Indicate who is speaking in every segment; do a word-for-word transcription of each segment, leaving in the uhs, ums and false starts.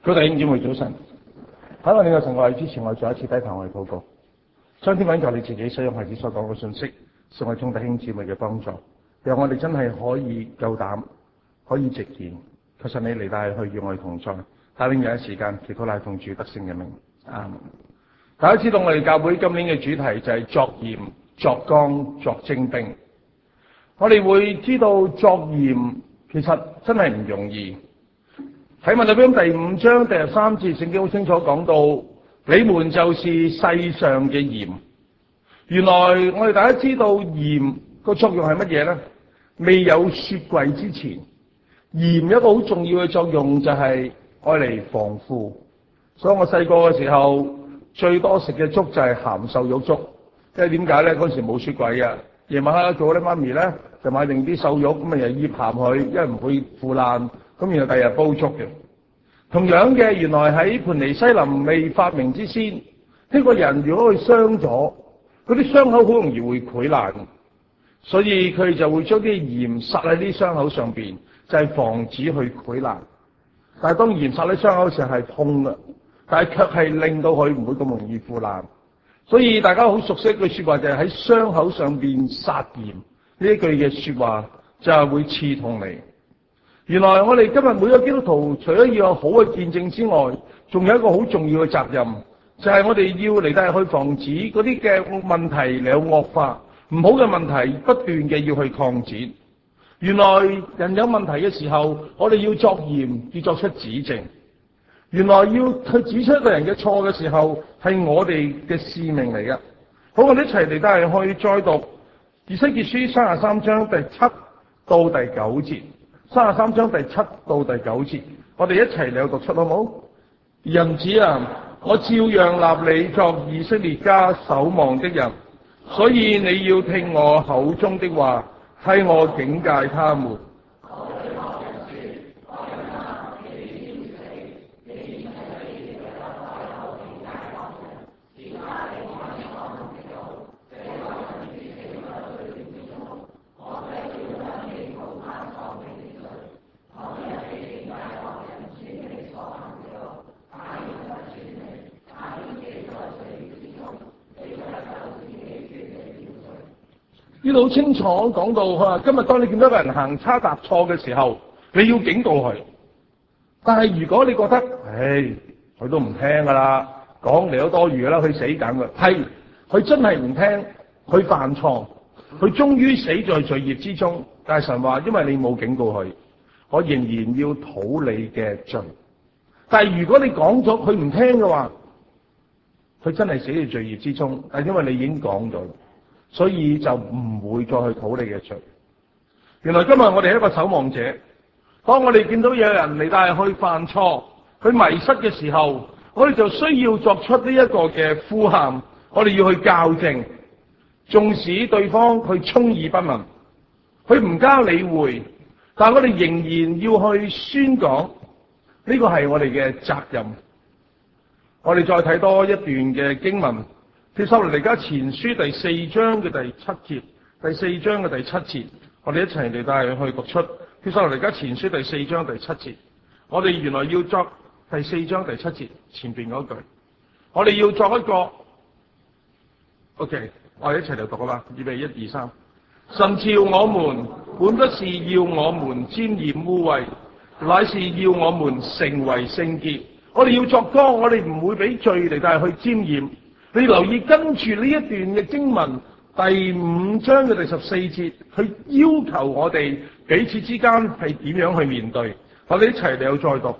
Speaker 1: 各位弟兄姊妹早晨，喺我哋嘅神愛之前，我再一次低頭我哋禱告，將天父求你自己使用孩子所講嘅信息，成為眾弟兄姊妹嘅幫助，讓我哋真係可以夠膽，可以直言，求神你嚟帶去與我哋同在，帶領有一時間祈禱乃奉主得勝嘅名。阿們。大家知道我哋教會今年嘅主題就係作鹽、作光、作精兵。我哋會知道作鹽其實真係唔容易。喺《馬太福音》第五章第十三節，聖經好清楚講到，你們就是世上嘅鹽。原來我哋大家知道鹽個作用係乜嘢呢？未有雪櫃之前，鹽一個好重要嘅作用就係愛嚟防腐。所以我細個嘅時候最多食嘅粥就係鹹瘦肉粥，即係點解咧？嗰時冇雪櫃嘅，夜晚黑做啲媽咪咧就買定啲瘦肉，咁啊又醃鹹佢，因為唔會腐爛。咁然後第二日煲粥嘅。同樣嘅，原來喺盤尼西林未發明之先，呢個人如果佢傷咗，嗰啲傷口好容易會潰爛，所以佢就會將啲鹽撒喺啲傷口上邊，就係防止佢潰爛。但係當鹽撒喺傷口時係痛嘅，但係卻係令到佢唔會咁容易腐爛。所以大家好熟悉一句說話，就係喺傷口上邊撒鹽，呢一句嘅說話就係會刺痛你。原來我哋今日每個基督徒除咗要有好嘅見證之外，仲有一個好重要嘅責任，就係我哋要嚟到去防止嗰啲嘅問題嚟有惡化，唔好嘅問題不斷嘅要去擴展。原來人有問題嘅時候，我哋要作鹽，要作出指正。原來要去指出一個人嘅錯嘅時候，係我哋嘅使命嚟嘅。好，我哋一齊嚟到係去再讀以西結書三十三章第七到第九節。三十三章第七到第九節，我哋一齊嚟讀出好冇？人子啊，我照樣立你作以色列家守望的人，所以你要聽我口中的話，替我警戒他們。呢度好清楚講到，佢話今日當你見到一個人行差踏錯嘅時候，你要警告佢。但係如果你覺得，唉，佢都唔聽噶啦，講嚟都多餘噶啦，佢死梗噶。係，佢真係唔聽，佢犯錯，佢終於死在罪孽之中。但係神話，因為你冇警告佢，我仍然要討你嘅罪。但係如果你講咗佢唔聽嘅話，佢真係死在罪孽之中。但係因為你已經講咗。所以就唔會再去討你嘅罪。原來今日我哋係一個守望者，當我哋見到有人嚟帶去犯錯、去迷失嘅時候，我哋就需要作出呢一個嘅呼喊，我哋要去校正，縱使對方佢充耳不聞，佢唔加理會，但我哋仍然要去宣講，呢個係我哋嘅責任。我哋再睇多一段嘅經文。帖撒羅尼迦前書第四章嘅第七節，第四章嘅第七節，我哋一齊嚟帶去讀出帖撒羅尼迦前書第四章第七節。我哋原來要作第四章第七節前邊嗰句，我哋要作一個 ，OK， 我哋一齊嚟讀啊嘛，預備一二三。神召我們，本不是要我們沾染污穢，乃是要我們成為聖潔。我哋要作光，我哋唔會俾罪嚟帶去沾染。你留意跟住呢一段嘅經文第五章嘅第十四節，佢要求我哋彼此之間係點樣去面對。我哋一齊嚟再讀。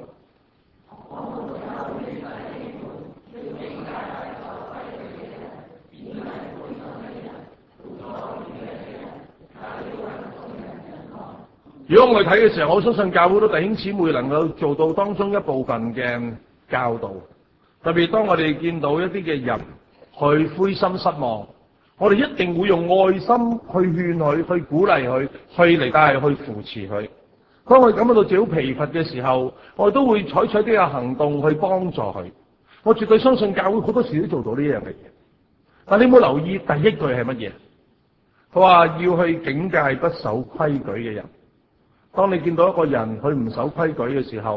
Speaker 1: 如果我哋睇嘅時候，我相信教會都弟兄姊妹能夠做到當中一部分嘅教導，特別當我哋見到一啲嘅人去灰心失望，我哋一定會用愛心去勸佢，去鼓勵佢，去嚟帶去扶持佢。當我哋感覺到自己疲乏嘅時候，我哋都會採取啲嘅行動去幫助佢。我絕對相信教會好多時都做到呢樣嘅嘢。但你有冇留意第一句係乜嘢？佢話要去警戒不守規矩嘅人。當你見到一個人佢唔守規矩嘅時候，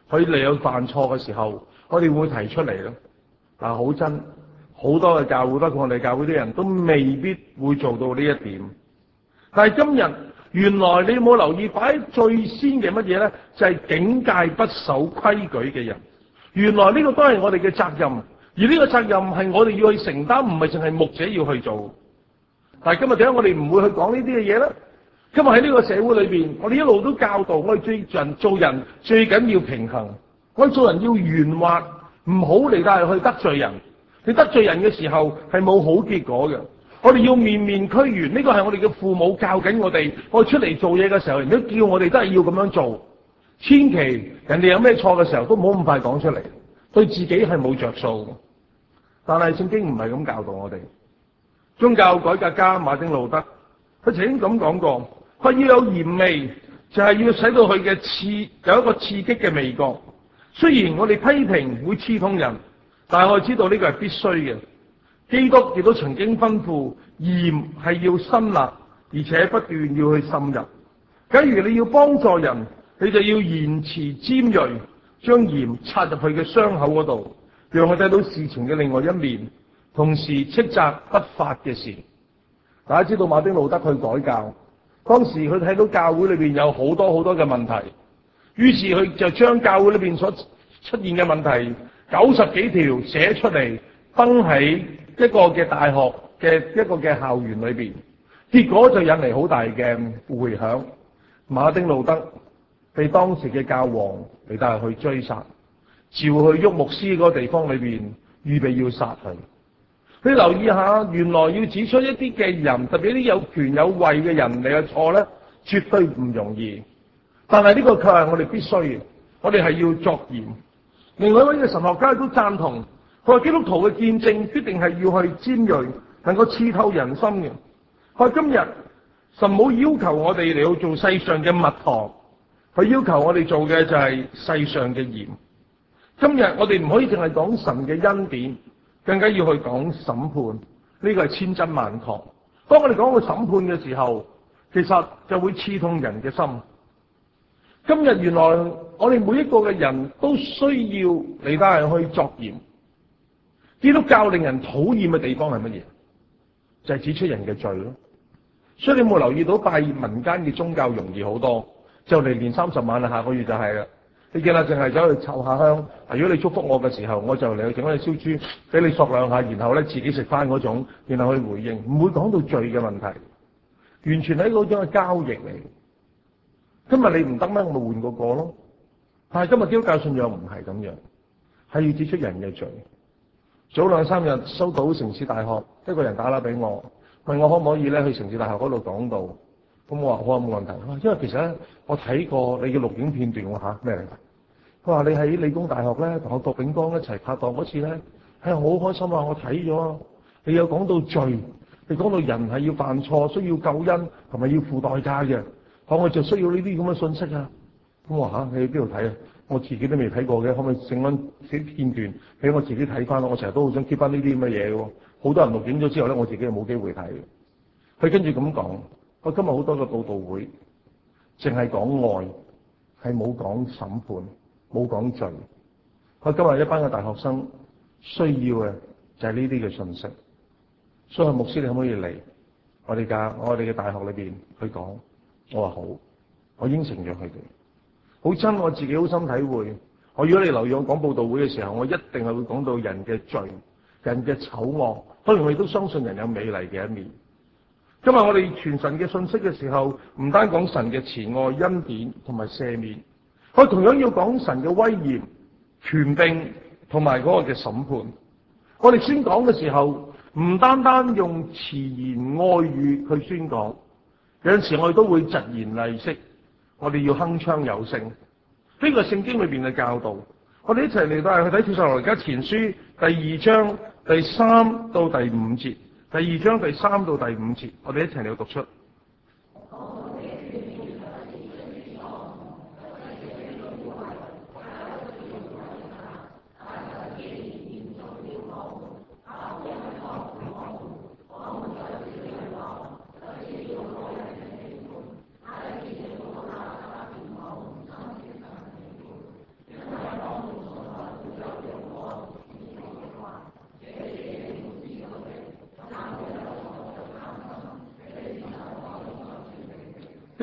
Speaker 1: 佢嚟有犯錯嘅時候，我哋會提出嚟咯。嗱，好真，好多嘅教會，包括我哋教會啲人都未必會做到呢一點。但係今日，原來你有冇留意擺最先嘅乜嘢咧？就係警戒不守規矩嘅人。原來呢個都係我哋嘅責任，而呢個責任係我哋要去承擔，唔係淨係牧者要去做。但係今日點解我哋唔會去講呢啲嘅嘢咧？今日喺呢個社會裏邊，我哋一路都教導我哋最人做人最緊要平衡，我哋做人要圓滑，唔好嚟到去得罪人。你得罪人嘅時候係冇好結果嘅。我哋要面面俱圓，呢個係我哋嘅父母教緊我哋。我哋出嚟做嘢嘅時候，人都叫我哋都係要咁樣做。千祈人哋有咩錯嘅時候，都唔好咁快講出嚟，對自己係冇着數。但係聖經唔係咁教導我哋。宗教改革家馬丁路德，佢曾經咁講過，佢要有鹽味，就係要使到佢嘅刺有一個刺激嘅味覺。雖然我哋批評會刺痛人，但係我哋知道呢個係必須嘅。基督亦都曾經吩咐鹽係要辛辣，而且不斷要去滲入。假如你要幫助人，你就要言辭尖銳，將鹽插入佢嘅傷口嗰度，讓佢睇到事情嘅另外一面，同時斥責不法嘅事。大家知道馬丁路德去改教，當時佢睇到教會裏邊有好多好多嘅問題，於是佢就將教會裏邊所出現嘅問題九十幾條寫出嚟，登喺一個嘅大學嘅一個嘅校園裏邊，結果就引嚟好大嘅迴響。馬丁路德被當時嘅教皇嚟帶去追殺，召去郁牧師嗰個地方裏邊，預備要殺佢。你留意下，原來要指出一啲嘅人，特別啲有權有位嘅人嚟嘅錯咧，絕對唔容易。但係呢個卻係我哋必須嘅，我哋係要作鹽。另外一位嘅神學家都贊同，佢話基督徒嘅見證必定係要去尖銳，能夠刺透人心嘅。佢話今日神冇要求我哋嚟到做世上嘅蜜糖，佢要求我哋做嘅就係世上嘅鹽。今日我哋唔可以淨係講神嘅恩典，更加要去講審判。呢個係千真萬確。當我哋講到審判嘅時候，其實就會刺痛人嘅心。今日原來我哋每一個嘅人都需要嚟到係去作鹽。基督教令人討厭嘅地方係乜嘢？就係指出人嘅罪咯。所以你冇留意到拜民間嘅宗教容易好多，就嚟年三十晚啦，下個月就係啦。你見啦，淨係走去湊下香。如果你祝福我嘅時候，我就嚟去整翻隻燒豬俾你索兩下，然後咧自己食翻嗰種，然後去回應，唔會講到罪嘅問題，完全係嗰種嘅交易嚟。今日你唔得咩？我咪換個個咯。但係今日基督教信仰唔係咁樣，係要指出人嘅罪。早兩三日收到城市大學一個人打啦俾我，問我可唔可以咧去城市大學嗰度講道。咁我話我話冇問題，因為其實咧我睇過你嘅錄影片段，我吓咩嚟㗎？佢話你喺理工大學咧同我郭炳江一齊拍檔嗰次咧，係好開心啊！我睇咗，你有講到罪，你講到人係要犯錯，需要救恩同埋要付代價嘅，講我就需要呢啲咁嘅信息啊！咁我話吓，你去邊度睇啊？我自己都未睇過嘅，可唔可以整翻啲片段俾我自己睇翻咯？我成日都好想 keep 翻呢啲咁嘅嘢嘅，好多人錄影咗之後咧，我自己又冇機會睇。佢跟住咁講。我今日好多個佈道會，淨係講愛，係冇講審判，冇講罪。我今日一班嘅大學生需要嘅就係呢啲嘅信息。所以牧師，你可唔可以嚟我哋嘅我哋嘅大學裏邊去講？我話好，我應承咗佢哋。好真，我自己好深體會。我如果你留意我講佈道會嘅時候，我一定係會講到人嘅罪、人嘅醜惡。當然我亦都相信人有美麗嘅一面。今日我哋傳神嘅信息嘅時候，唔單講神嘅慈愛、恩典同埋赦免，我同樣要講神嘅威嚴、權柄同埋嗰個嘅審判。我哋宣講嘅時候，唔單單用慈言愛語去宣講，有陣時我哋都會疾言厲色，我哋要鏗鏘有聲。呢個係聖經裏邊嘅教導。我哋一齊嚟到去睇《帖撒羅尼迦前書》第二章第三到第五節。第二章第三到第五節，我哋一齊嚟讀出。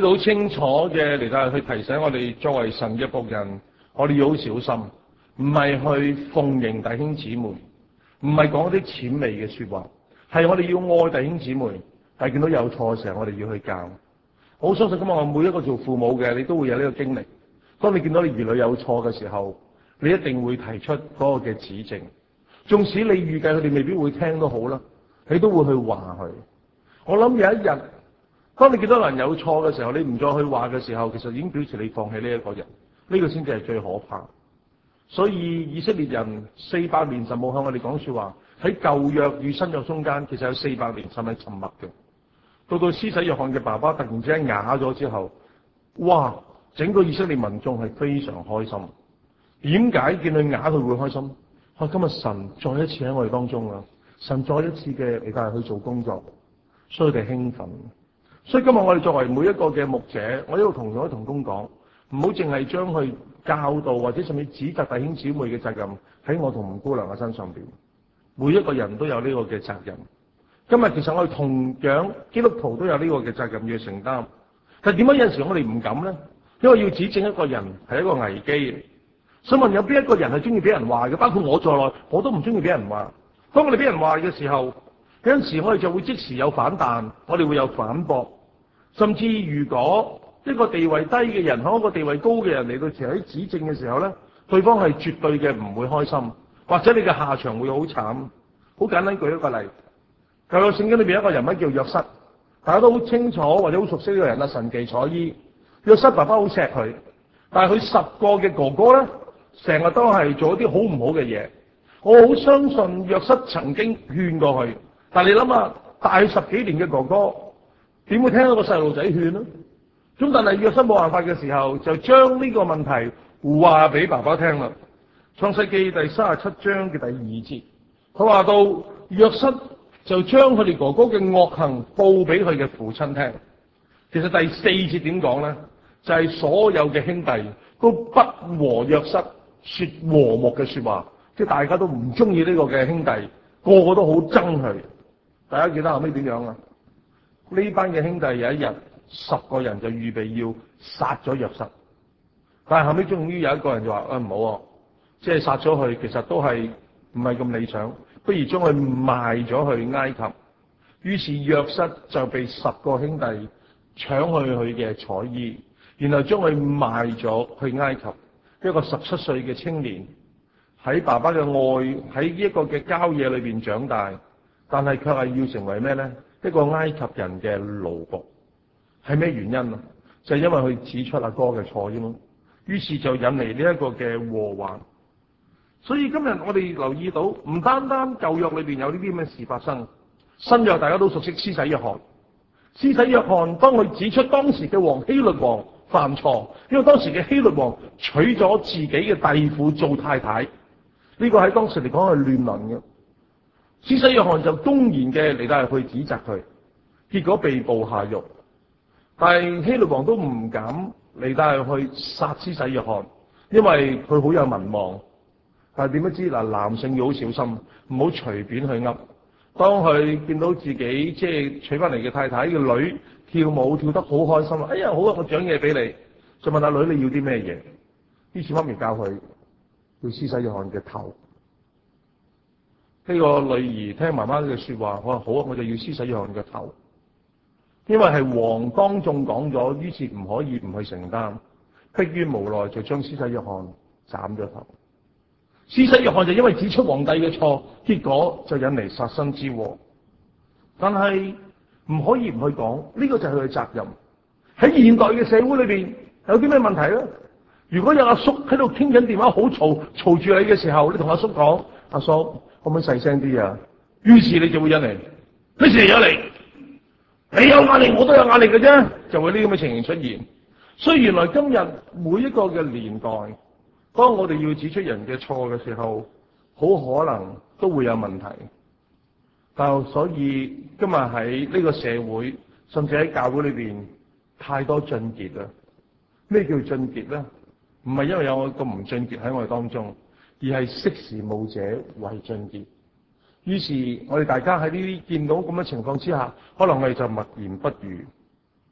Speaker 1: 度好清楚嘅嚟到去提醒我哋作為神嘅僕人，我哋要好小心，唔係去奉迎弟兄姊妹，唔係講啲淺微嘅說話，係我哋要愛弟兄姊妹，係見到有錯嘅時候，我哋要去教。我好相信今日我每一個做父母嘅，你都會有呢個經歷。當你見到你兒女有錯嘅時候，你一定會提出嗰個嘅指正，縱使你預計佢哋未必會聽都好啦，你都會去話佢。我諗有一日，當你見到人有錯嘅時候，你唔再去話嘅時候，其實已經表示你放棄呢一個人，呢個先至係最可怕。所以以色列人四百年神冇向我哋講說話，喺舊約與新約中間，其實有四百年神係沉默嘅。到到施洗約翰嘅爸爸突然之間啞咗之後，哇！整個以色列民眾係非常開心。點解見佢啞佢會開心？啊，今日神再一次喺我哋當中啦，神再一次嘅嚟帶去做工作，所以佢哋興奮。所以今日我哋作為每一個嘅牧者，我一路同咗同工講，唔好淨係將佢教導或者甚至指責弟兄姊妹嘅責任喺我同吳姑娘嘅身上邊。每一個人都有呢個嘅責任。今日其實我哋同樣基督徒都有呢個嘅責任要承擔，但係點解有陣時我哋唔敢咧？因為要指正一個人係一個危機。想問有邊一個人係中意俾人話嘅？包括我在內，我都唔中意俾人話。當我哋俾人話嘅時候，有陣時我哋就會即時有反彈，我哋會有反駁。甚至如果一個地位低嘅人向一個地位高嘅人嚟到時喺指正嘅時候咧，對方係絕對嘅唔會開心，或者你嘅下場會好慘。好簡單舉一個例，舊約聖經裏邊有一個人物叫約瑟，大家都好清楚或者好熟悉呢個人啦，神奇彩衣。約瑟爸爸好錫佢，但係佢十個嘅哥哥咧，成日都係做一啲好唔好嘅嘢。我好相信約瑟曾經勸過佢，但係你諗下，大佢十幾年嘅哥哥點會聽到個細路仔勸呢？咁但係約瑟冇辦法嘅時候，就將呢個問題話俾爸爸聽啦。創世記第三十七章嘅第二節，佢話到約瑟就將佢哋哥哥嘅惡行報俾佢嘅父親聽。其實第四節點講咧？就係、是、所有嘅兄弟都不和約瑟說和睦嘅說話，即係大家都唔中意呢個嘅兄弟，個個都好憎佢。大家記得後尾點樣啊？呢班嘅兄弟有一日，十個人就預備要殺咗約瑟，但係後尾終於有一個人就話：啊唔好，即係殺咗佢，其實都係唔係咁理想，不如將佢賣咗去埃及。於是約瑟就被十個兄弟搶去佢嘅彩衣，然後將佢賣咗去埃及。一個十七歲嘅青年喺爸爸嘅愛喺一個嘅郊野裏邊長大，但係卻係要成為咩咧？一個埃及人嘅奴僕。係咩原因啊？就係因為佢指出阿哥嘅錯啫嘛。於是就引嚟呢一個嘅禍患。所以今日我哋留意到，唔單單舊約裏邊有呢啲咁嘅事發生，新約大家都熟悉施洗約翰。施洗約翰當佢指出當時嘅王希律王犯錯，因為當時嘅希律王娶咗自己嘅弟婦做太太，呢、這個喺當時嚟講係亂倫嘅。施洗約翰就公然嘅嚟到去指責佢，結果被捕下獄。但係希律王都唔敢嚟到去殺施洗約翰，因為佢好有民望。但係點不知嗱，男性要好小心，唔好隨便去噏。當佢見到自己即係娶翻嚟嘅太太嘅女跳舞跳得好開心，哎呀好啊，我獎嘢俾你，就問阿女你要啲咩嘢？於是媽咪教佢要施洗約翰嘅頭。呢、這個女兒聽媽媽嘅說話，我話好啊，我就要施洗約翰嘅頭。因為係王當眾講咗，於是唔可以唔去承擔，迫於無奈就將施洗約翰斬咗頭。施洗約翰就因為指出皇帝嘅錯，結果就引嚟殺身之禍。但係唔可以唔去講，呢、這個就係佢嘅責任。喺現代嘅社會裏邊，有啲咩問題咧？如果有阿叔喺度傾緊電話，好嘈嘈住你嘅時候，你同阿叔講：阿叔，可唔可以細聲啲啊？於是你就會引嚟，你成日有嚟。你有壓力，我都有壓力嘅啫，就會呢啲咁嘅情形出現。所以原來今日每一個嘅年代，當我哋要指出人嘅錯嘅時候，好可能都會有問題。但所以今日喺呢個社會，甚至喺教會裏邊，太多俊傑啦。咩叫俊傑咧？唔係因為有個唔俊傑喺我哋當中，而係識時務者為俊傑。於是我哋大家喺呢啲見到咁嘅情況之下，可能我哋就默言不語。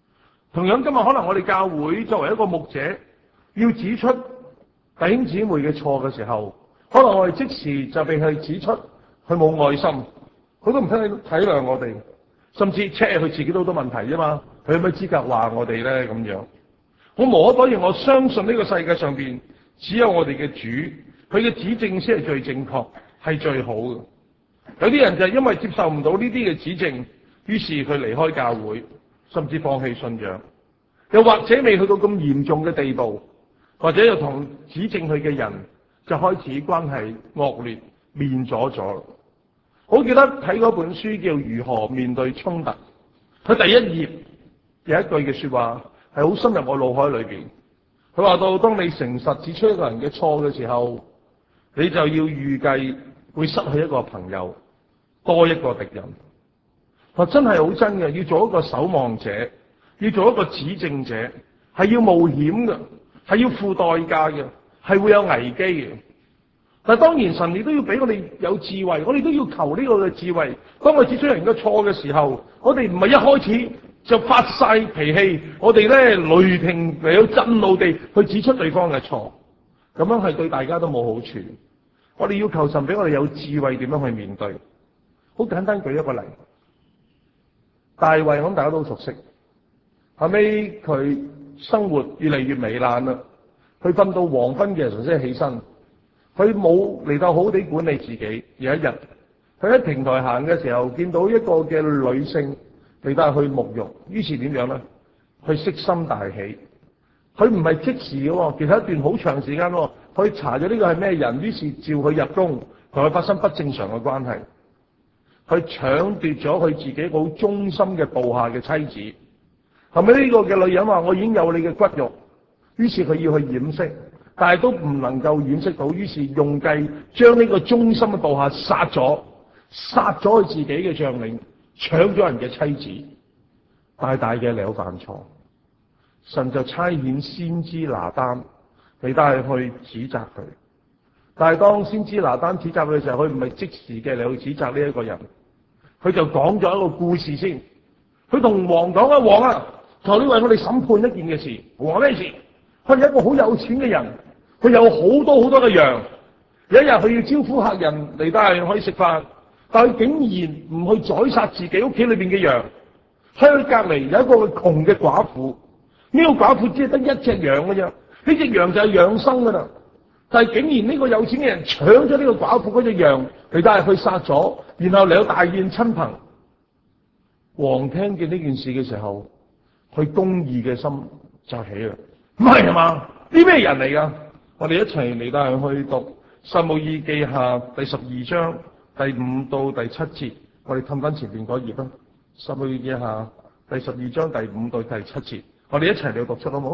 Speaker 1: 同樣今日可能我哋教會作為一個牧者，要指出弟兄姊妹嘅錯嘅時候，可能我哋即時就被佢指出佢冇愛心，佢都唔體體諒我哋，甚至 check 佢自己都好多問題啫嘛，佢有咩資格話我哋咧咁樣？我無可否認，我相信呢個世界上邊只有我哋嘅主，佢嘅指正先係最正確，係最好嘅。有啲人就係因為接受唔到呢啲嘅指正，於是佢離開教會，甚至放棄信仰，又或者未去到咁嚴重嘅地步，或者又同指正佢嘅人就開始關係惡劣，面咗咗。好記得睇嗰本書叫《如何面對衝突》，佢第一頁有一句嘅說話係好深入我腦海裏邊。佢話到，當你誠實指出一個人嘅錯嘅時候，你就要預計會失去一個朋友，多一個敵人。話真係好真嘅，要做一個守望者，要做一個指正者，係要冒險嘅，係要付代價嘅，係會有危機嘅。但係當然神亦都要俾我哋有智慧，我哋都要求呢個嘅智慧。當我指出人嘅錯嘅時候，我哋唔係一開始就發晒脾氣，我哋咧雷霆嚟到震怒地去指出對方嘅錯，咁樣係對大家都冇好處。我哋要求神俾我哋有智慧點樣去面對。好簡單舉一個例，大衛咁大家都熟悉，後尾佢生活越嚟越糜爛啦，佢瞓到黃昏嘅時候先起身，佢冇嚟到好好地管理自己。有一日佢喺平台行嘅時候，見到一個嘅女性嚟到去沐浴，於是點樣咧？佢色心大起。佢唔係即時嘅，其實一段好長時間，佢查咗呢個係咩人，於是召佢入宮，同佢發生不正常嘅關係。佢搶奪咗佢自己好忠心嘅部下嘅妻子。後尾呢個嘅女人話：我已經有你嘅骨肉，於是佢要去掩飾，但係都唔能夠掩飾到，於是用計將呢個忠心嘅部下殺咗，殺咗佢自己嘅將領，搶咗人嘅妻子，大大嘅了犯錯。神就差遣先知拿單嚟帶去指責佢，但係當先知拿單指責佢嘅時候，佢唔係即時嘅嚟去指責呢一個人，佢就講咗一個故事先。佢同王講啊，王啊，求你為我哋審判一件嘅事。王咩事？佢係一個好有錢嘅人，佢有好多好多嘅羊。有一日佢要招呼客人嚟帶去可以食飯，但係佢竟然唔去宰殺自己屋企裏邊嘅羊。喺佢隔籬有一個窮嘅寡婦，呢個寡婦只係得一隻羊嘅啫，呢隻羊就係養生噶啦。但係竟然呢個有錢嘅人搶咗呢個寡婦嗰隻羊嚟帶去殺咗，然後嚟到大宴親朋。王聽見呢件事嘅時候，佢公義嘅心就起啦。唔係啊嘛？呢咩人嚟噶？我哋一齊嚟帶去讀《撒母耳記下》第十二章第五到第七節。我哋氹翻前邊嗰頁啦，《撒母耳記下》第十二章第五到第七節。我哋一齊嚟讀出好冇？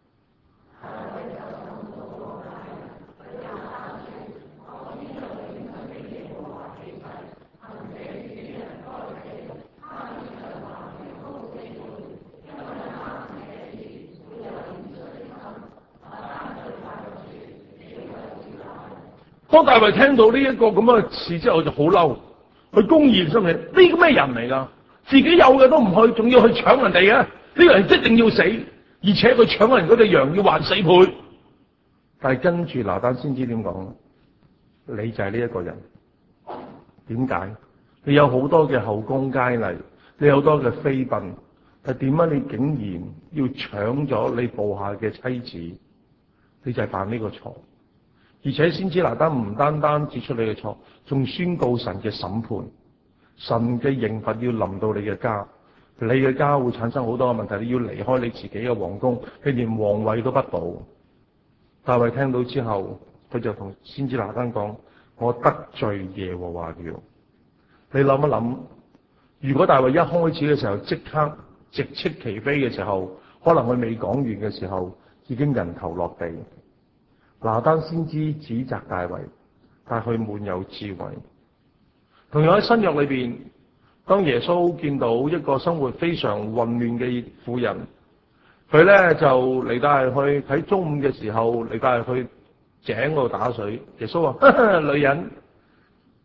Speaker 1: 當大衛聽到呢一個咁樣嘅事之後，就好嬲，佢公然出嚟，呢個咩人嚟噶？自己有嘅都唔去，仲要去搶人哋嘅，呢個人一定要死，而且佢搶人嗰隻羊要還四倍。但係跟住拿單先知點講？你就係呢一個人。點解？你有好多嘅後宮佳麗，你有好多嘅妃嬪，係點解你竟然要搶咗你部下嘅妻子？你就係犯呢個錯。而且先知拿單唔單單指出你嘅錯，仲宣告神嘅審判，神嘅刑罰要臨到你嘅家，你嘅家會產生好多嘅問題，你要離開你自己嘅皇宮，你連皇位都不保。大衛聽到之後，佢就同先知拿單講：我得罪耶和華了。你諗一諗，如果大衛一開始嘅時候即刻直斥其非嘅時候，可能佢未講完嘅時候已經人頭落地。拿單先知指責大衛，但佢滿有智慧。同樣喺新約裏邊，當耶穌見到一個生活非常混亂嘅婦人，佢咧就嚟帶去喺中午嘅時候嚟帶去井度打水。耶穌話：女人，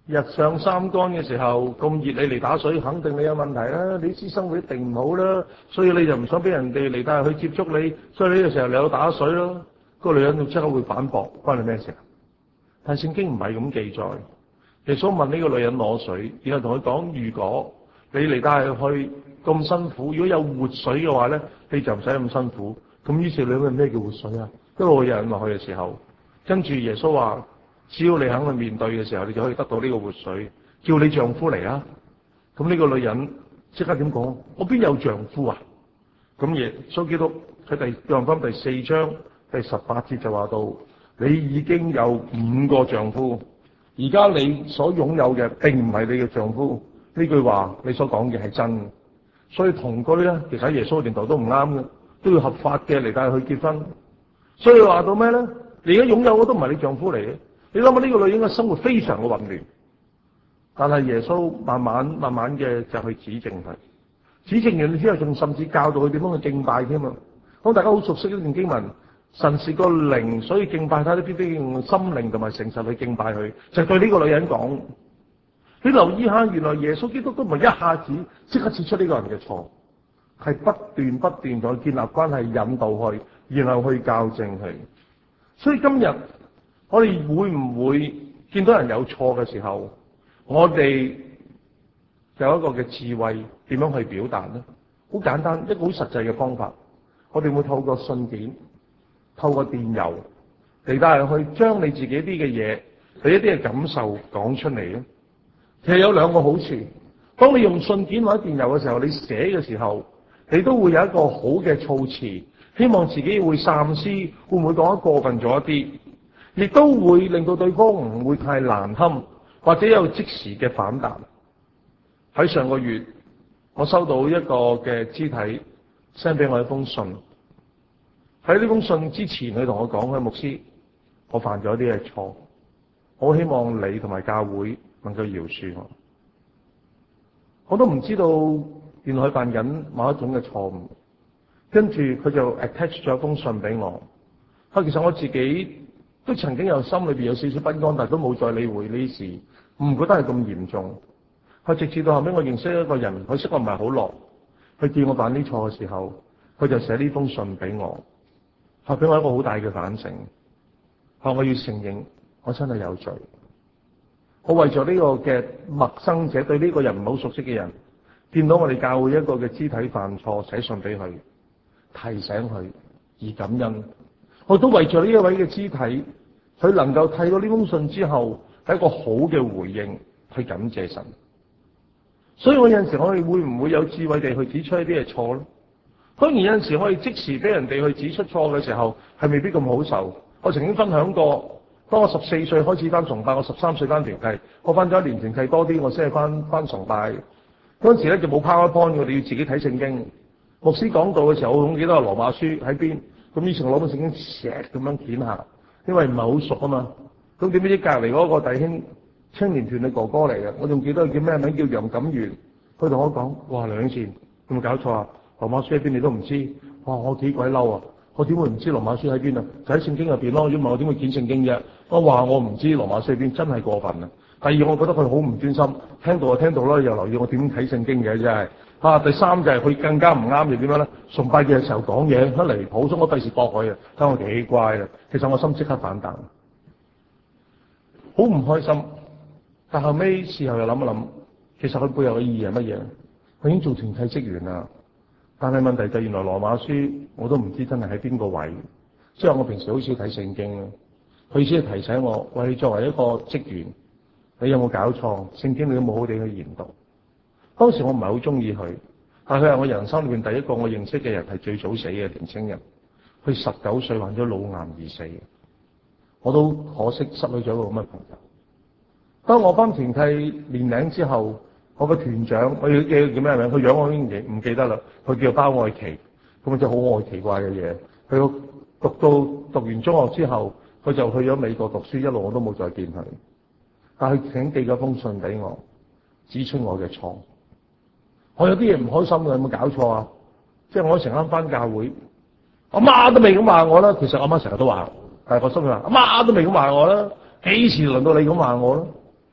Speaker 1: 日上三竿嘅時候咁熱，你嚟打水，肯定你有問題啦。你私生活一定唔好啦，所以你就唔想俾人哋嚟帶去接觸你，所以呢個時候你有打水咯。個女人就即刻會反駁，關你咩事啊？但係聖經唔係咁記載。耶穌問呢個女人攞水，然後同佢講：如果你嚟帶去咁辛苦，如果有活水嘅話咧，你就唔使咁辛苦。咁於是你問咩叫活水啊？一路有人落去嘅時候，跟住耶穌話：只要你肯去面對嘅時候，你就可以得到呢個活水。叫你丈夫嚟啊！咁呢個女人即刻點講？我邊有丈夫啊？咁耶穌基督喺第約翰福音第四章第十八節就話到：你已經有五個丈夫，而家你所擁有嘅並唔係你嘅丈夫。呢句話你所講嘅係真，所以同居咧，其實喺耶穌嘅年代都唔啱嘅，都要合法嘅嚟帶佢結婚。所以話到咩咧？你而家擁有嘅都唔係你丈夫嚟嘅。你諗下呢個女人嘅生活非常嘅混亂，但係耶穌慢慢慢慢嘅就去指正佢，指正完之後仲甚至教導佢點樣去敬拜添啊！咁大家好熟悉呢段經文，神是個靈，所以敬拜他都必須用心靈同埋誠實去敬拜佢，就對呢個女人講。你留意下，原來耶穌基督都唔係一下子即刻指出呢個人嘅錯，係不斷不斷再建立關係，引導佢，然後去校正佢。所以今日我哋會唔會見到人有錯嘅時候，我哋有一個嘅智慧點樣去表達呢？好簡單，一個好實際嘅方法，我哋會透過信件、透過電郵嚟帶去將你自己啲嘅嘢、你一啲嘅感受講出嚟咧。其實有兩個好處，當你用信件或者電郵嘅時候，你寫嘅時候，你都會有一個好嘅措辭，希望自己會三思，會唔會講得過分咗一啲，亦都會令到對方唔會太難堪，或者有即時嘅反彈。喺上個月，我收到一個嘅肢體 send 俾我一封信，喺呢封信之前，佢同我講：佢牧師，我犯咗啲嘅錯，我希望你同埋教會能夠饒恕我。我都唔知道原來佢犯緊某一種嘅錯誤，跟住佢就 attach 咗一封信俾我。啊，其實我自己都曾經有心裏邊有少少不安，但係都冇再理會呢事，唔覺得係咁嚴重。佢直至到後尾我認識一個人，佢識我唔係好耐，佢見我犯呢錯嘅時候，佢就寫呢封信俾我，係俾我一個好大嘅反省。係我要承認我真係有罪。我為咗呢個嘅陌生者，對呢個人唔好熟悉嘅人，見到我哋教會一個嘅肢體犯錯，寫信俾佢，提醒佢而感恩。我都為咗呢一位嘅肢體，佢能夠睇到呢封信之後，係一個好嘅回應，去感謝神。所以我有陣時我哋會唔會有智慧地去指出一啲嘅錯咧？當然有陣時我哋即時俾人哋去指出錯嘅時候，係未必咁好受。我曾經分享過。當我十四歲開始翻崇拜，我十三歲翻團契，我翻咗一年團契多啲，我先係翻翻崇拜。嗰陣時咧就冇 PowerPoint，我哋要自己睇聖經。牧師講道嘅時候，我仲記得係羅馬書喺邊，咁以前我攞本聖經石咁樣捲下，因為唔係好熟啊嘛。咁點知隔離嗰個弟兄青年團嘅哥哥嚟嘅，我仲記得佢叫咩名，叫楊錦元。佢同我講：哇，梁永善，有冇搞錯啊？羅馬書喺邊你都唔知？哇，我幾鬼嬲啊！我點會唔知羅馬書喺邊啊？就喺聖經入邊咯。如果唔係我點會揀聖經啫？我話我唔知羅馬書喺邊，真係過分啊！第二，我覺得佢好唔專心，聽到就聽到啦，又留意我點睇聖經嘅，真係啊！第三就係佢更加唔啱，又點樣咧？崇拜嘅時候講嘢一離譜，所以我費事駁佢啊！睇我幾乖啊！其實我心即刻反彈，好唔開心。但後尾事後又諗一諗，其實佢背後嘅意義係乜嘢？佢已經做團契職員啦。但係問題就係原來羅馬書我都唔知真係喺邊個位，所以我平時好少睇聖經咯。佢只係提醒我：喂，你作為一個職員，你有冇搞錯？聖經你有冇好好地去研讀？當時我唔係好中意佢，但係佢係我人生裏邊第一個我認識嘅人，係最早死嘅年青人。佢十九歲患咗腦癌而死，我都可惜失去咗一個咁嘅朋友。當我翻團契年零之後，我個團長，我要記佢叫咩名？佢樣我已經唔記得啦。佢叫包愛琪，咁啊真係好愛奇怪嘅嘢。佢讀到讀完中學之後，佢就去咗美國讀書，一路我都冇再見佢。但係佢請寄咗封信俾我，指出我嘅錯。我有啲嘢唔開心嘅，有冇搞錯啊？即係我成日翻教會，阿媽都未咁話我啦。其實阿媽成日都話，但係我心裏話，阿媽都未咁話我啦，幾時輪到你咁話我啦？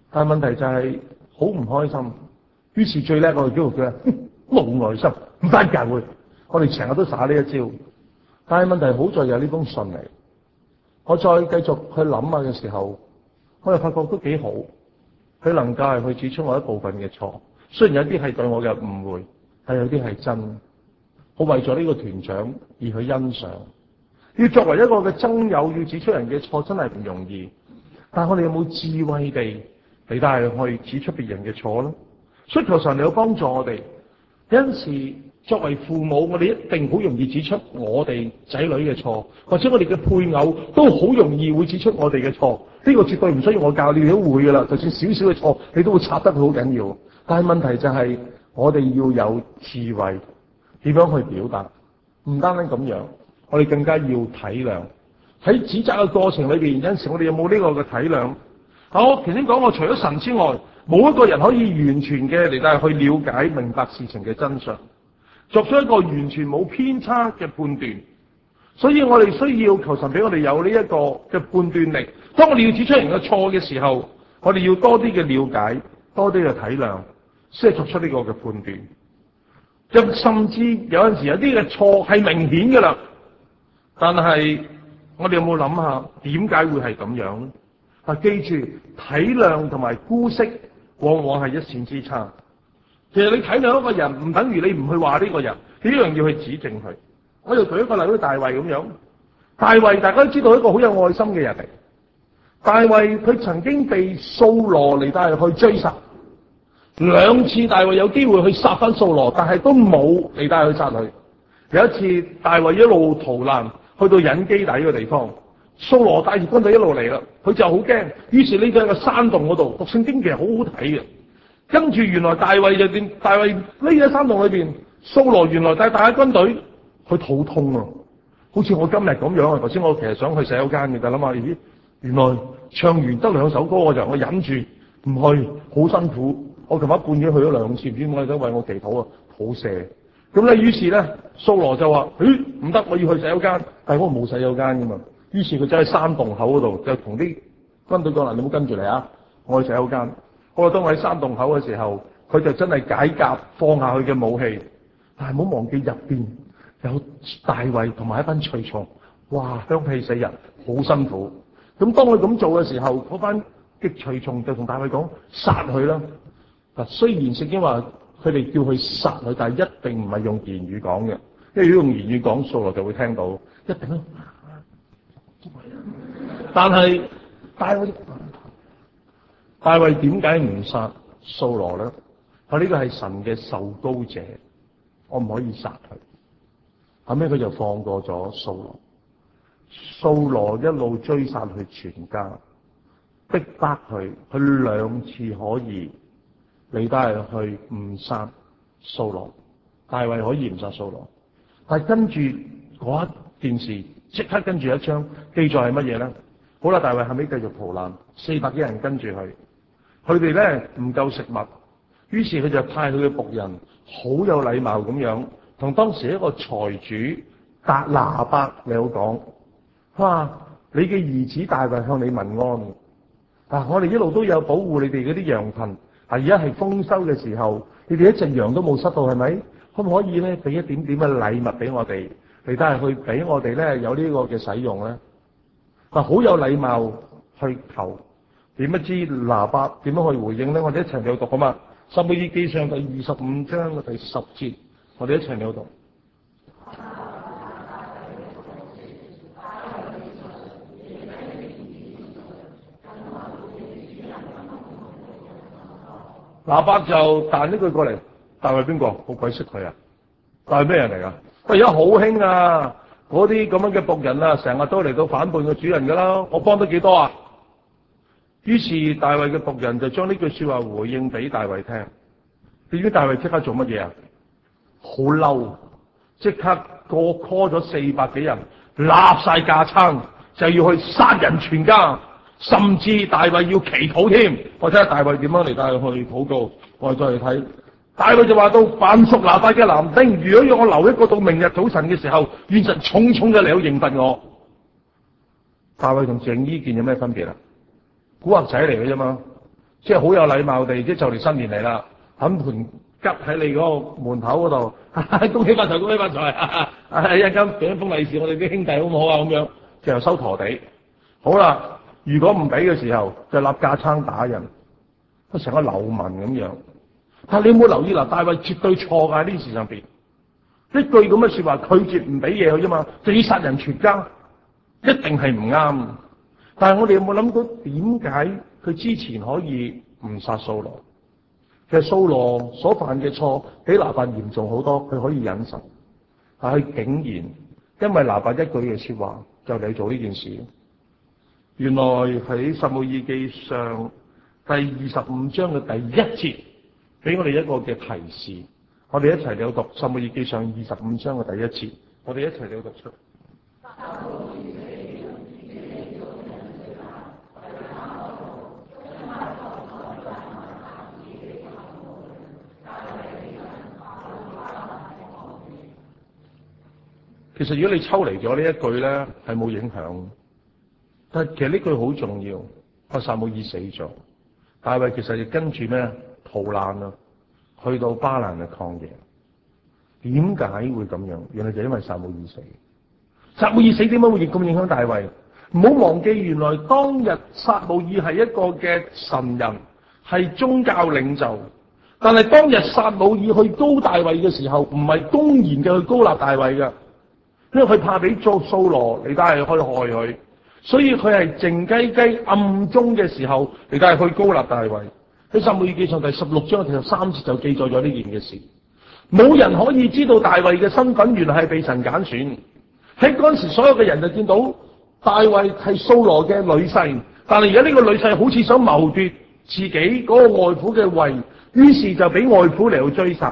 Speaker 1: 但係問題就係好唔開心。於是最叻我哋叫佢冇耐心，唔返教會。我哋成日都耍呢一招。但係問題好在有呢封信嚟，我再繼續去諗下嘅時候，我又發覺都幾好。佢能夠係去指出我一部分嘅錯，雖然有啲係對我嘅誤會，但有啲係真。我為咗呢個團長而去欣賞。要作為一個嘅僧友，要指出人嘅錯真係唔容易。但係我哋有冇智慧地嚟帶去指出別人嘅錯呢？所以求神你要幫助我哋。有陣時作為父母，我哋一定好容易指出我哋仔女嘅錯，或者我哋嘅配偶都好容易會指出我哋嘅錯。呢個絕對唔需要我教你，你都會噶啦。就算少少嘅錯，你都會插得佢好緊要。但係問題就係我哋要有智慧，點樣去表達？唔單單咁樣，我哋更加要體諒。喺指責嘅過程裏邊，有陣時我哋有冇呢個嘅體諒？我頭先講過，除咗神之外，冇一個人可以完全嘅嚟到去了解明白事情嘅真相，作出一個完全冇偏差嘅判斷。所以我哋需要求神俾我哋有呢一個嘅判斷力。當我哋要指出人嘅錯嘅時候，我哋要多啲嘅了解，多啲嘅體諒，先係作出呢個嘅判斷。就甚至有陣時有啲嘅錯係明顯㗎啦，但係我哋有冇諗下點解會係咁樣呢？啊，記住體諒同埋姑息往往係一線之差。其實你體諒一個人，唔等於你唔去話呢個人，你一樣要去指正佢。我又舉一個例，好似大衛咁樣。大衛大家都知道係一個好有愛心嘅人嚟。大衛佢曾經被掃羅嚟帶去追殺，兩次大衛有機會去殺翻掃羅，但係都冇嚟帶去殺佢。有一次大衛一路逃難去到隱基底嘅地方，掃羅帶住軍隊一路嚟啦，佢就好驚，於是匿咗喺個山洞嗰度。讀聖經其實好好睇嘅。跟住原來大衛就點？大衛匿喺山洞裏邊，掃羅原來帶大軍隊去肚痛啊，好似我今日咁樣啊。頭先我其實想去洗手間嘅，但諗下咦，原來唱完得兩首歌我就我忍住唔去，好辛苦。我琴晚半夜去咗兩次，唔知點解都為我祈禱啊，肚瀉。咁咧，於是咧，掃羅就話：咦，唔得，我要去洗手間。但係我冇洗手間噶嘛。於是佢就喺山洞口嗰度，就同啲軍隊講啦：你唔好跟住嚟啊，我去洗手間。我當我喺山洞口嘅時候，佢就真係解甲放下佢嘅武器，但係唔好忘記入邊有大衛同埋一班隨從，哇，香氣死人，好辛苦。咁當佢咁做嘅時候，嗰班嘅隨從就同大衛講：殺佢啦！嗱，雖然聖經話佢哋叫佢殺佢，但係一定唔係用言語講嘅，因為如果用言語講，掃羅就會聽到，一定咯。但係大衛，大衛點解唔殺掃羅咧？我呢個係神嘅受膏者，我唔可以殺佢。後尾佢就放過咗掃羅。掃羅一路追殺佢全家，逼迫佢，佢兩次可以。你都係去誤殺掃羅，大衛可以唔殺掃羅，但係跟住嗰一件事，即刻跟住一章記載係乜嘢咧？好啦，大衛後尾繼續逃難，四百幾人跟住佢，佢哋咧唔夠食物，於是佢就派佢嘅僕人，好有禮貌咁樣，同當時一個財主達拿伯嚟講，哇！你嘅兒子大衛向你問安，啊！我哋一路都有保護你哋嗰啲羊群。啊！而家係豐收嘅時候，你哋一隻羊都冇失到，係咪？可唔可以咧俾一點點嘅禮物俾我哋，嚟都係去俾我哋咧有呢個嘅使用咧？啊！好有禮貌去求，點不知拿伯點樣去回應咧？我哋一齊嚟讀啊嘛，《撒母耳記上》第二十五章嘅第十節，我哋一齊嚟讀。拿伯就彈呢句過嚟，大衛邊個？好鬼識佢啊！大衛咩人嚟噶？喂，而家好興啊！嗰啲咁樣嘅僕人啊，成日都嚟到反叛個主人噶啦，我幫得幾多啊？於是大衛嘅僕人就將呢句說話回應俾大衛聽。點知大衛即刻做乜嘢啊？好嬲，即刻個 call 咗四百幾人，立晒架撐，就要去殺人全家。甚至大衛要祈禱添，我睇下大衛點樣嚟帶佢去禱告。我哋再嚟睇，大衛就話到：凡屬拿伯嘅男丁，如果要我留一個到明日早晨嘅時候，願神重重嘅嚟到刑罰我。大衛同鄭伊健有咩分別啊？古惑仔嚟嘅啫嘛， 即係好有禮貌地，即係就嚟新年嚟啦，冚盤吉喺你嗰個門口嗰度，恭喜發財，恭喜發財！一陣間俾一封利是，我哋啲兄弟好唔好啊？咁樣就收陀地。好啦，如果唔俾嘅時候，就立架撐打人，都成個流民咁樣。但係你有冇留意嗱？大衛絕對錯㗎，呢件事上邊一句咁嘅說話，拒絕唔俾嘢佢啫嘛，就要殺人全家，一定係唔啱。但係我哋有冇諗到點解佢之前可以唔殺掃羅？其實掃羅所犯嘅錯比拿八嚴重好多，佢可以忍受，但係佢竟然因為拿八一句嘅說話就嚟做呢件事。原來喺撒母耳記上第二十五章嘅第一節，俾我哋一個嘅提示。我哋一齊嚟讀撒母耳記上二十五章嘅第一節，我哋一齊嚟讀出。其實如果你抽離咗呢一句咧，係冇影響。但係其實呢句好重要。阿撒母耳死咗，大衛其實就跟住咩逃難啦，去到巴蘭嘅曠野。點解會咁樣？原來就因為撒母耳死。撒母耳死點解會咁影響大衛？唔好忘記，原來當日撒母耳係一個嘅神人，係宗教領袖。但係當日撒母耳去膏大衛嘅時候，唔係公然嘅去膏立大衛嘅。因為佢怕俾做掃羅嚟，帶係去害佢，所以佢係靜雞雞暗中嘅時候嚟，帶係去膏立大衛。喺撒母耳記上第十六章第十三節就記載咗呢件嘅事。冇人可以知道大衛嘅身份，原來係被神揀選。喺嗰陣時，所有嘅人就見到大衛係掃羅嘅女婿，但係而家呢個女婿好似想謀奪自己嗰個外父嘅位，於是就俾外父嚟到追殺。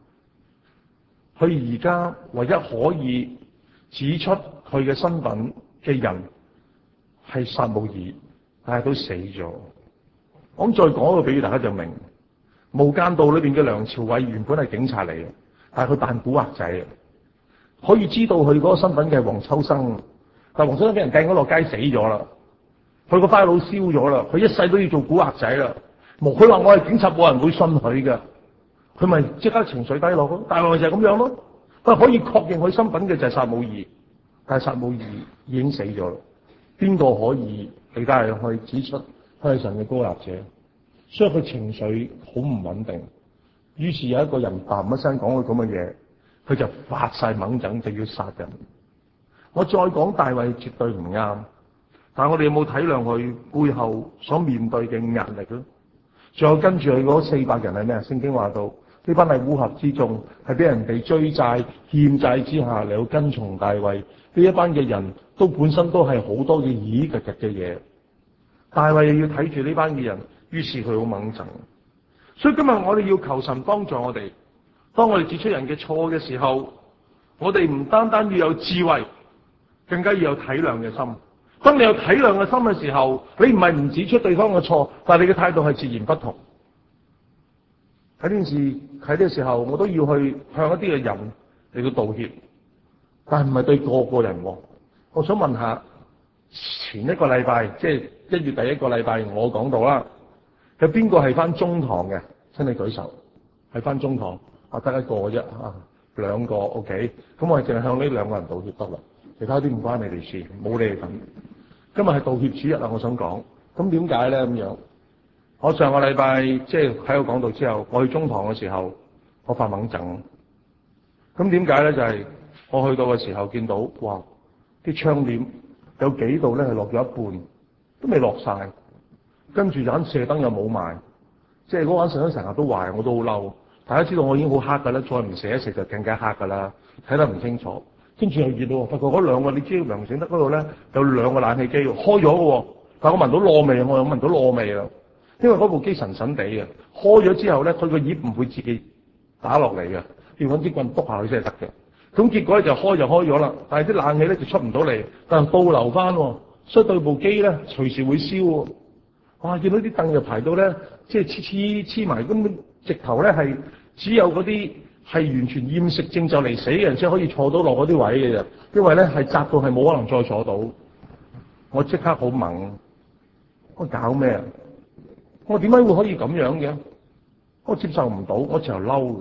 Speaker 1: 佢而家唯一可以指出佢嘅身份嘅人係撒母耳，但係都死咗。我咁再講一個比喻，大家就明。無間道裏邊嘅梁朝偉原本係警察嚟嘅，但係佢扮古惑仔，可以知道佢嗰個身份嘅係黃秋生，但係黃秋生俾人掟咗落街死咗啦，佢個花佬燒咗啦，佢一世都要做古惑仔啦。冇，佢話我係警察，冇人會信佢嘅，佢咪即刻情緒低落咯。大衛就係咁樣咯。不過可以確認佢身份嘅就係撒母耳，但係撒母耳已經死咗啦。邊個可以你家人去指出佢係神嘅膏立者？所以佢情緒好唔穩定。於是有一個人嘭一聲講佢咁嘅嘢，佢就發晒猛疹，就要殺人。我再講大衛絕對唔啱，但係我哋有冇體諒佢背後所面對嘅壓力咧？仲有跟住佢嗰四百人係咩啊？聖經話到呢班係烏合之眾，係俾人哋追債欠債之下嚟到跟從大衛。呢一班嘅人都本身都係好多嘅咦嘅嘅嘢，大衛又要睇住呢班嘅人，於是佢好猛震。所以今日我哋要求神幫助我哋，當我哋指出人嘅錯嘅時候，我哋唔單單要有智慧，更加要有體諒嘅心。當你有體諒嘅心嘅時候，你唔係唔指出對方嘅錯，但係你嘅態度係截然不同。喺呢件事喺呢個時候，我都要去向一啲嘅人嚟到道歉，但係唔係對個個人。我想問下，前一個禮拜即係一月第一個禮拜，我講到啦，有邊個係翻中堂嘅？請你舉手，係翻中堂，啊得一個啫啊，兩個 OK，咁我係淨係向呢兩個人道歉得啦，其他啲唔關你哋事，冇你哋份。今日係道歉主日啊，我想講，咁點解咧咁樣？我上個禮拜即係喺我講道之後，我去中堂嘅時候，我發猛疹。咁點解咧？就係、是、我去到嘅時候見到，哇！啲窗簾有幾度咧係落咗一半，都未落晒。跟住盞射燈又冇埋，即係嗰盞射燈成日都壞，我都好嬲。大家知道我已經好黑㗎啦，再唔射一射就更加黑㗎啦，睇得唔清楚。跟住又熱到，發覺嗰兩個你知梁醒德嗰度咧有兩個冷氣機開咗嘅喎，但我聞到燶味，我又聞到燶味啦。因為嗰部機神神地嘅，開咗之後咧，佢個葉唔會自己打落嚟嘅，要揾支棍篤下佢先係得嘅。咁結果咧就開就開咗啦，但係啲冷氣咧就出唔到嚟，但係倒流翻，所以對部機咧隨時會燒。哇！見到啲凳又排到咧，即係黐黐黐埋，根本直頭咧係只有嗰啲係完全厭食症就嚟死嘅人先可以坐到落嗰啲位嘅啫，因為咧係窄到係冇可能再坐到。我即刻好猛，我搞咩啊？ 我點解會可以咁樣嘅？我接受唔到，我就嬲嘅。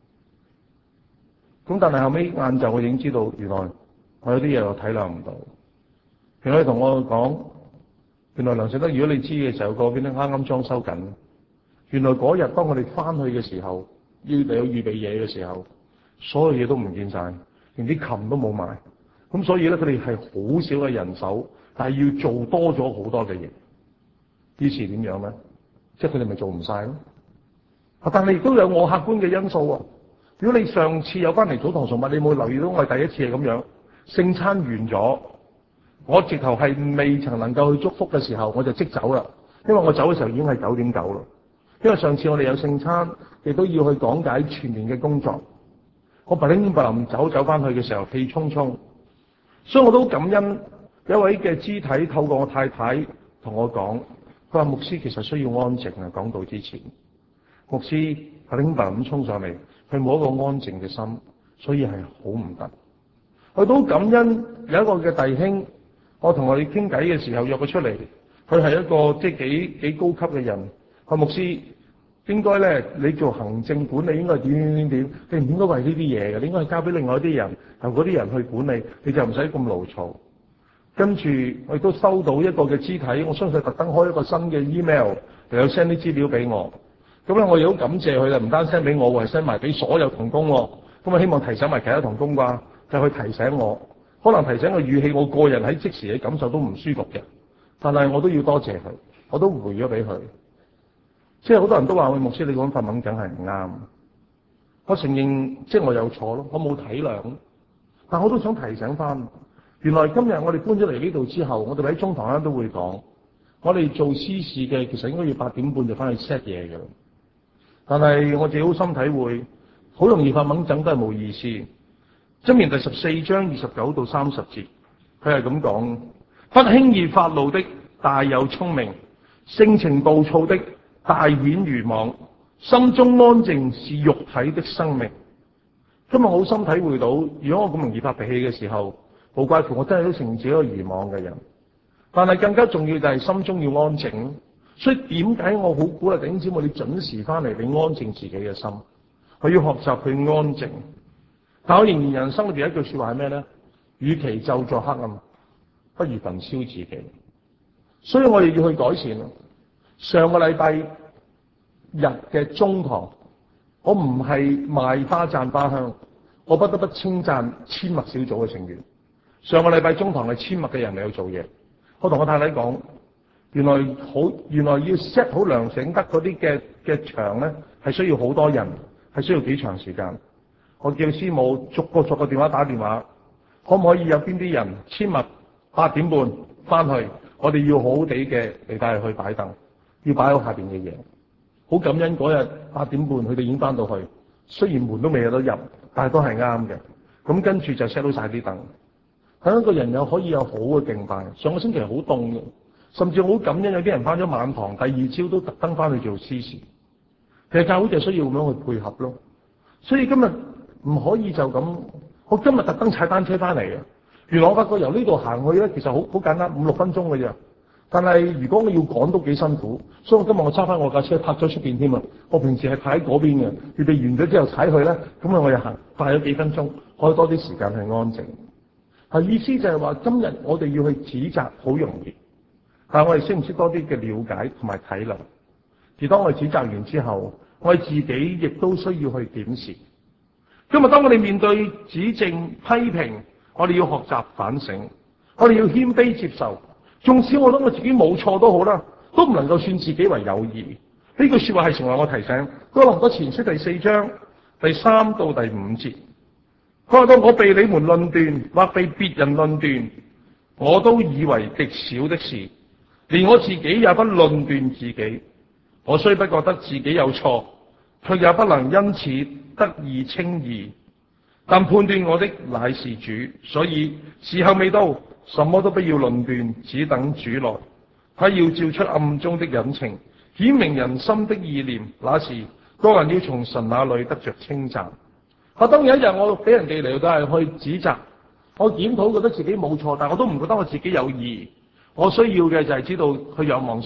Speaker 1: 咁但係後尾晏晝我已經知道，原來我有啲嘢我體諒唔到。原來佢同我講，原來梁實德，如果你知嘅時候，嗰邊咧啱啱裝修緊。原來嗰日當我哋翻去嘅時候，要嚟有預備嘢嘅時候，所有嘢都唔見晒，連啲琴都冇埋。咁所以咧，佢哋係好少嘅人手，但係要做多咗好多嘅嘢。於是點樣咧？即係佢哋咪做唔晒咯？但係亦都有我客觀嘅因素喎。如果你上次有翻嚟早堂崇拜，你冇留意到我係第一次係咁樣，聖餐完咗，我直頭係未曾能夠去祝福嘅時候，我就即走啦。因為我走嘅時候已經係九點九啦。因為上次我哋有聖餐，亦都要去講解全年嘅工作。我白領白林走走翻去嘅時候，氣沖沖，所以我都感恩有一位嘅肢體透過我太太同我講，佢話牧師其實需要安靜啊，講道之前，牧師白領白林咁衝上嚟。佢冇一個安靜嘅心，所以係好唔得。我都感恩有一個嘅弟兄，我同佢傾偈嘅時候約佢出嚟，佢係一個即係幾幾高級嘅人。佢牧師應該咧，你做行政管理應該點點點點，你唔應該為呢啲嘢嘅，你應該係交俾另外一啲人，由嗰啲人去管理，你就唔使咁勞嘈。跟住我亦都收到一個嘅肢體，我相信特登開一個新嘅 email，又有 send 啲資料俾我。咁咧，我亦好感謝佢啦，唔單 send 俾我，係 send 埋俾所有同工。咁啊，希望提醒埋其他同工啩，就去提醒我。可能提醒嘅語氣，我個人喺即時嘅感受都唔舒服嘅，但係我都要多謝佢，我都回咗俾佢。即係好多人都話：喂，牧師，你講法文梗係唔啱。我承認，即係我有錯咯，我冇體諒。但我都想提醒翻，原來今日我哋搬咗嚟呢度之後，我哋喺中堂咧都會講，我哋做司事嘅其實應該要八點半就翻去 set 嘢嘅。但係我自己好深體會，好容易發猛整都係冇意思。箴言第十四章二十九到三十節，佢係咁講：不輕易發怒的大有聰明，性情暴躁的大顯愚妄，心中安靜是肉體的生命。今日我好深體會到，如果我咁容易發脾氣嘅時候，無怪乎我真係都成自己一個愚妄嘅人。但係更加重要就係心中要安靜。所以點解我好鼓勵弟兄姊妹，你準時翻嚟，你安靜自己嘅心，我要學習去安靜。但我仍然人生裏邊一句說話係咩咧？與其就在黑暗，不如焚燒自己。所以我哋要去改善。上個禮拜日嘅中堂，我唔係賣花讚花香，我不得不稱讚阡陌小組嘅成員。上個禮拜中堂係阡陌嘅人嚟去做嘢，我同我太太講。原來好，原來要 set 好梁醒德嗰啲嘅嘅場咧，係需要好多人，係需要幾長時間。我叫師母逐個逐個電話打電話，可唔可以有邊啲人阡陌八點半翻去？我哋要好好地嘅嚟帶去擺凳，要擺好下邊嘅嘢。好感恩嗰日八點半佢哋已經翻到去，雖然門都未有得入，但係都係啱嘅。咁跟住就 set 到晒啲凳，等一個人又可以有好嘅敬拜。上個星期好凍嘅。甚至好感恩有啲人翻咗晚堂，第二朝都特登翻去做司事。其實教會就需要咁樣去配合咯。所以今日唔可以就咁。我今日特登踩單車翻嚟嘅。原來我發覺由呢度行去咧，其實好好簡單，五六分鐘嘅啫。但係如果我要趕都幾辛苦，所以我今日我揸翻我架車泊咗出邊添啊。我平時係泊喺嗰邊嘅，預備完咗之後踩去咧，咁啊我又行快咗幾分鐘，可以多啲時間去安靜。係意思就係話，今日我哋要去指責好容易。但係我哋識唔識多啲嘅了解同埋體諒？而當我哋指責完之後，我哋自己亦都需要去檢視。今日當我哋面對指正批評，我哋要學習反省，我哋要謙卑接受。縱使我諗我自己冇錯都好啦，都唔能夠算自己為有義。呢句說話係成為我提醒。哥林多前書第四章第三到第五節，佢話：當我被你們論斷或被別人論斷，我都以為極小的事。連我自己也不論斷自己，我雖不覺得自己有錯，卻也不能因此得以稱義。但判斷我的乃是主，所以時候未到，什麼都不要論斷，只等主來。他要照出暗中的隱情，顯明人心的意念。那時，個人要從神那裏得着稱讚。啊，當有一日我俾人哋嚟到係去指責，我檢討覺得自己冇錯，但我都唔覺得我自己有義。我需要嘅就係知道去仰望神，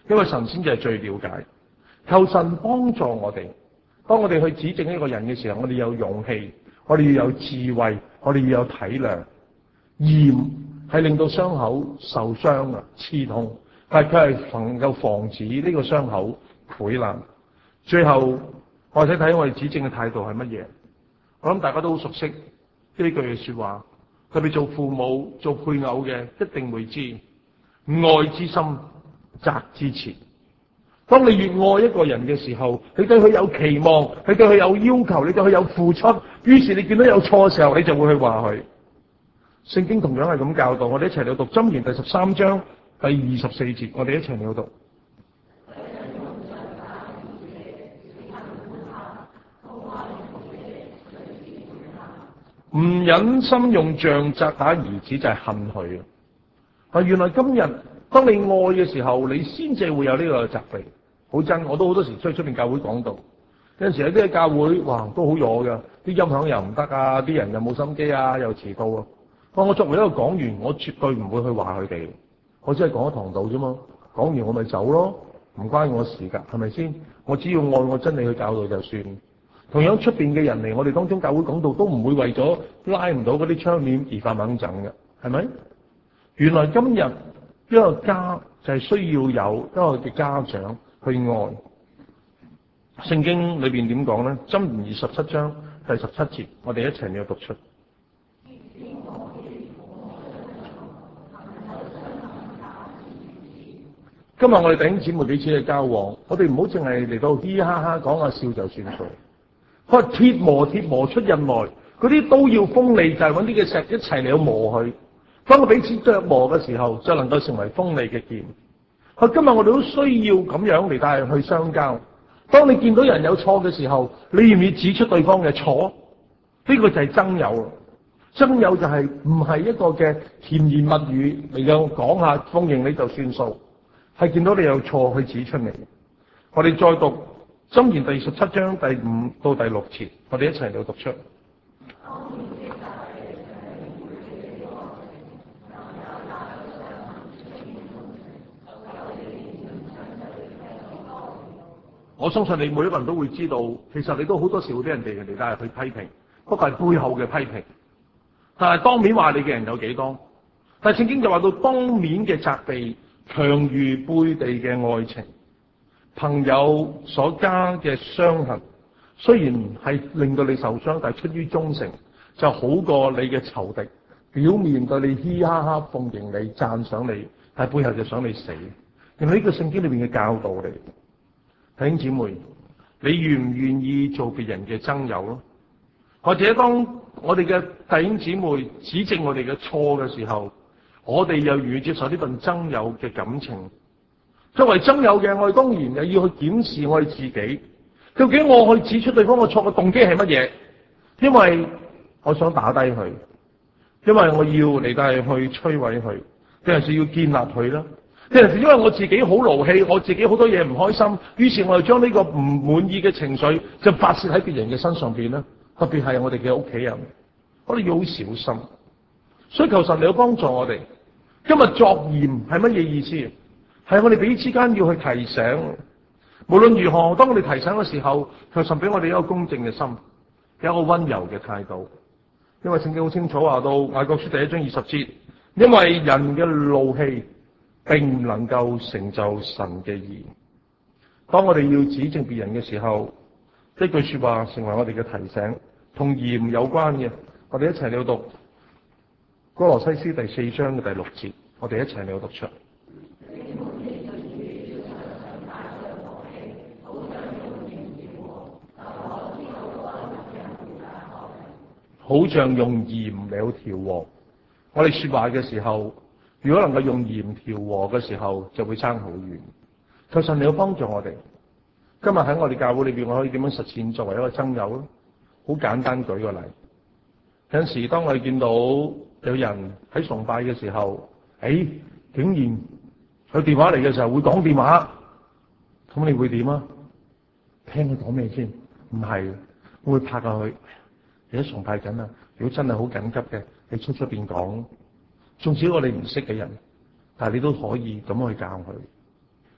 Speaker 1: 因為神先至係最了解。求神幫助我哋，當我哋去指正一個人嘅時候，我哋有勇氣，我哋要有智慧，我哋要有體諒。鹽係令到傷口受傷啊、刺痛，但係佢係能夠防止呢個傷口潰爛。最後我哋睇睇我哋指正嘅態度係乜嘢？我諗大家都好熟悉呢句嘅說話，特別做父母、做配偶嘅一定會知，愛之深，責之切。當你越愛一個人嘅時候，你對佢有期望，你對佢有要求，你對佢有付出，於是你見到有錯嘅時候，你就會去話佢。聖經同樣係咁教導，我哋一齊嚟讀箴言第十三章第二十四節，我哋一齊嚟讀。唔忍心用杖責打兒子，就係恨佢啊！啊，原來今日當你愛嘅時候，你先至會有呢個責備。好真，我都好多時出去出面教會講道，有陣時有啲教會，哇，都好弱㗎，啲音響又唔得啊，啲人又冇心機啊，又遲到啊。我作為一個講員，我絕對唔會去話佢哋，我只係講一堂道啫嘛。講完我咪走咯，唔關我事㗎，係咪先？我只要按我真理去教導就算。同樣出邊嘅人嚟我哋當中教會講道，都唔會為咗拉唔到嗰啲窗簾而發猛陣嘅，係咪？原來今日一個家就係需要有一個嘅家長去愛。聖經裏邊點講咧？箴言二十七章第十七節，我哋一齊嚟讀出。今日我哋弟兄姊妹彼此嘅交往，我哋唔好淨係嚟到嘻嘻哈哈講下笑就算數。佢話鐵磨鐵磨出刃來，嗰啲都要鋒利，就係揾啲嘅石一齊嚟到磨佢。當佢彼此琢磨嘅時候，就能夠成為鋒利嘅劍。佢今日我哋都需要咁樣嚟帶去相交。當你見到人有錯嘅時候，你願唔願意指出對方嘅錯？呢個就係真友。真友就係唔係一個嘅甜言蜜語嚟到講下奉迎你就算數，係見到你有錯去指出嚟。我哋再讀箴言第十七章第五到第六節，我哋一齊嚟讀出。我相信你每一個人都會知道，其實你都好多時會俾人哋人哋帶入去批評，不過係背後嘅批評。但係當面話你嘅人有幾多？但係聖經就話到當面嘅責備強如背地嘅愛情。朋友所加嘅傷痕，雖然係令到你受傷，但係出於忠誠，就好過你嘅仇敵表面對你嘻嘻哈哈奉迎你讚賞你，但係背後就想你死。原來呢個聖經裏面嘅教導嚟。弟兄姊妹，你願唔願意做別人嘅諍友咯？或者當我哋嘅弟兄姊妹指正我哋嘅錯嘅時候，我哋又願意接受呢份諍友嘅感情？作為諍友嘅，我哋當然又要去檢視我哋自己，究竟我去指出對方嘅錯嘅動機係乜嘢？因為我想打低佢，因為我要嚟帶去摧毀佢，有陣時要建立佢啦。有陣時因為我自己好勞氣，我自己好多嘢唔開心，於是我就將呢個唔滿意嘅情緒就發洩喺別人嘅身上邊啦。特別係我哋嘅屋企人，我哋要好小心。所以求神你要幫助我哋。今日作鹽係乜嘢意思？係我哋彼此間要去提醒。無論如何，當我哋提醒嘅時候，求神俾我哋一個公正嘅心，有一個溫柔嘅態度。因為聖經好清楚話到雅各書第一章二十節，因為人嘅怒氣並唔能夠成就神嘅義。當我哋要指正別人嘅時候，呢句說話成為我哋嘅提醒，同鹽有關嘅。我哋一齊嚟讀歌羅西書第四章嘅第六節，我哋一齊嚟讀出。好像用鹽嚟調和。我哋說話嘅時候，如果能夠用鹽調和嘅時候，就會差好遠。求神你要幫助我哋。今日喺我哋教會裏邊，我可以點樣實踐作為一個諍友咧？好簡單，舉個例。有陣時當我哋見到有人喺崇拜嘅時候，誒、哎，竟然佢電話嚟嘅時候會講電話，咁你會點啊？聽佢講咩先？唔係，我會拍下佢。你喺崇拜緊啊！如果真係好緊急嘅，你出出邊講。縱使我哋唔識嘅人，但係你都可以咁去教佢。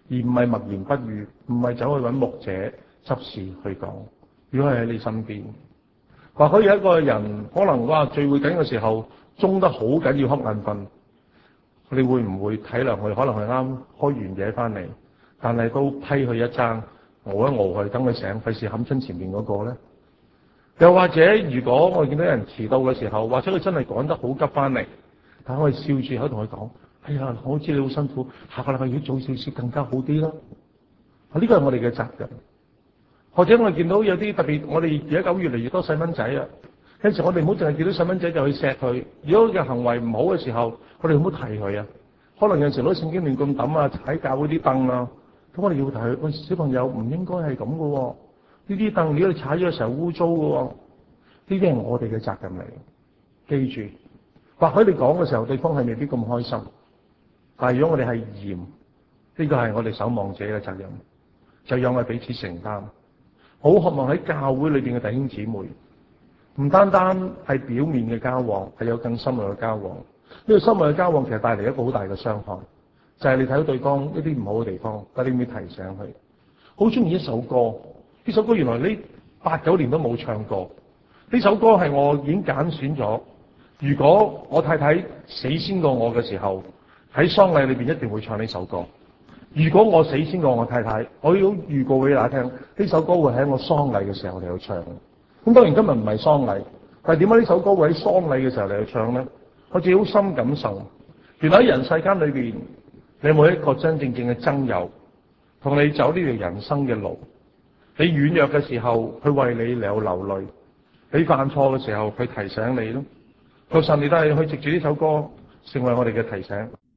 Speaker 1: 而唔係默言不語，唔係走去揾牧者執事去講。如果係喺你身邊，或許有一個人可能哇聚會緊嘅時候中得好緊要瞌眼瞓，你會唔會體諒佢？可能係啱開完嘢翻嚟，但係都批佢一爭，熬一熬佢，等佢醒，費事冚親前面嗰個咧。又或者如果我見到人遲到嘅時候，或者佢真係趕得好急翻嚟，但係我哋笑住口同佢講：哎呀，我知你好辛苦，下個禮拜要早少少更加好啲啦。呢個係我哋嘅責任。或者我哋見到有啲特別，我哋而家咁越嚟越多細蚊仔啊，有時我哋唔好淨係見到細蚊仔就去錫佢。如果佢嘅行為唔好嘅時候，我哋唔好提佢啊。可能有時攞聖經亂咁抌啊，踩教嗰啲凳啊，咁我哋要提佢：喂，小朋友唔應該係咁嘅喎。呢啲凳如果你踩咗嘅時候污糟嘅喎，呢啲係我哋嘅責任嚟。記住，或許你講嘅時候對方係未必咁開心，但係如果我哋係嚴，呢個係我哋守望者嘅責任，就讓我哋彼此承擔。好渴望喺教會裏邊嘅弟兄姊妹，唔單單係表面嘅交往，係有更深入嘅交往。呢個深入嘅交往其實帶嚟一個好大嘅傷害，就係你睇到對方一啲唔好嘅地方，但係你要提醒佢。好中意一首歌，呢首歌原來呢八九年都冇唱過。呢首歌係我已經揀選咗。如果我太太死先過我嘅時候，喺喪禮裏邊一定會唱呢首歌。如果我死先過我太太，我要預告俾大家聽，呢首歌會喺我喪禮嘅時候嚟去唱。咁當然今日唔係喪禮，但係點解呢首歌會喺喪禮嘅時候嚟去唱咧？我自己好深感受，原來喺人世間裏邊，你有冇一個真真正正嘅真友，同你走呢條人生嘅路？你軟弱嘅時候，佢為你嚟流淚；你犯錯嘅時候，佢提醒你咯。求神你都係去藉住呢首歌，成為我哋嘅提醒。